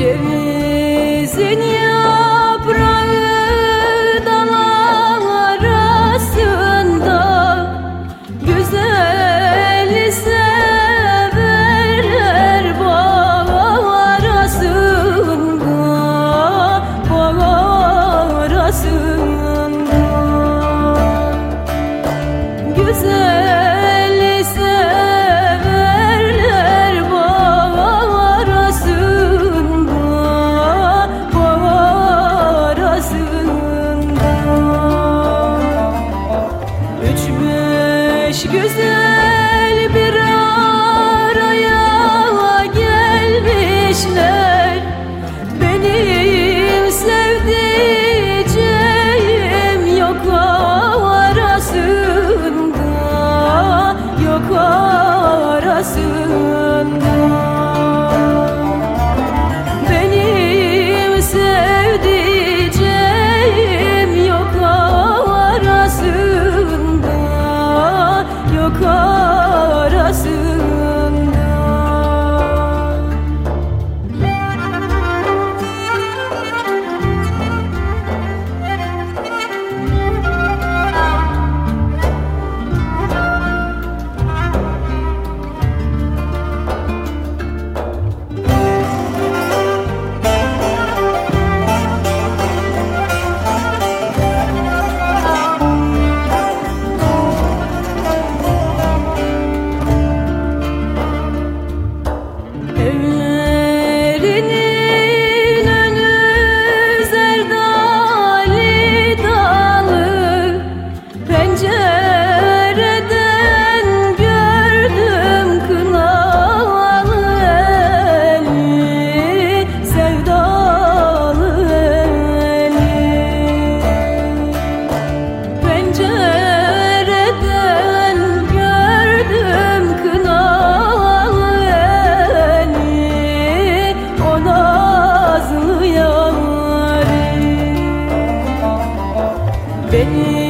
Cevizin yaprağı dal arasında, güzeli severler bağ arasında, bağ arasında. Güzeli severler bağ arasında, bağ arasında. Üç beş güzel bir araya gelmişler, benim sevdiceğim yok arasında, yok arasında. Benim sevdiceğim yok arasında, yok arasında. Evlerinin önü zerdali dalı, pencereden gördüm kınalı eli, sevdalı eli. Pencereden gördüm kınalı eli, o nazlı yârim. Beni